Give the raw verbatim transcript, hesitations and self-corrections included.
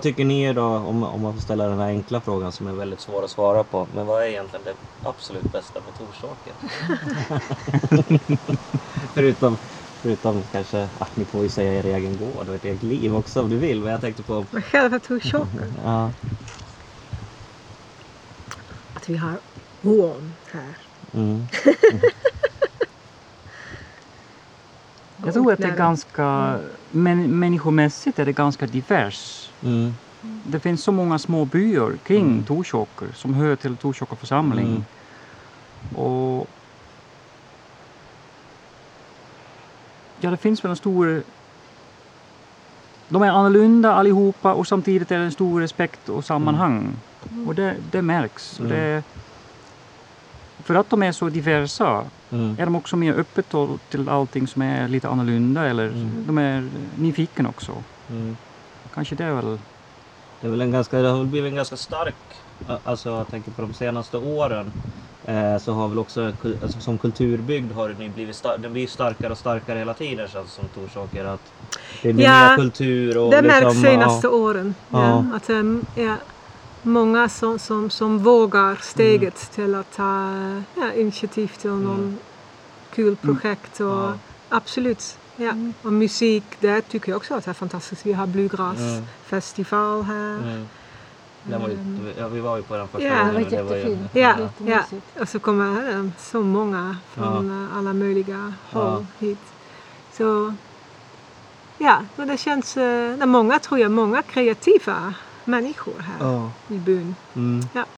Vad tycker ni då, om, om man får ställa den här enkla frågan som är väldigt svår att svara på, men vad är egentligen det absolut bästa med Torsåker? förutom, förutom kanske att ni får ju säga er egen gård och ert eget liv också om du vill, men jag tänkte på... Men själva Torsåker? Ja. Att vi har ån här. Mm. Mm. Jag tror att det är ganska, men, människomässigt är det ganska divers. Mm. Det finns så många små byar kring Mm. Torsåker som hör till Torsåker församling. Mm. Och ja, det finns väl en stor... De är annorlunda allihopa och samtidigt är det en stor respekt och sammanhang. Mm. Och det, det märks. Mm. Och det, för att de är så diversa Mm. är de också mer öppet till allting som är lite annorlunda. Eller Mm. de är nyfiken också. Mm. Kanske det är väl... Det är väl en ganska, det har blivit en ganska stark, alltså jag tänker på de senaste åren, eh, så har väl också, alltså, som kulturbygd har den blivit, star- den blir starkare och starkare hela tiden, känns som Torsåker, att det blir Ja, mer kultur och det märks liksom, senaste ja, åren. Ja. Ja. Att det är många som, som, som vågar steget mm. till att ta ja, initiativ till någon Mm. kul projekt. Och Ja. Absolut. Ja. Mm. Och musik, det tycker jag också att det är fantastiskt. Vi har bluegrassfestival här. Mm. Den var ju, ja, vi var ju på den första Ja, gången det och var det var ju, jättefint. Ja, Ja. ja. Och så kommer det så många från ja. alla möjliga håll Ja. hit. Så ja, och det känns, det är många tror jag, många kreativa människor här Ja. i byn. Mm. Ja.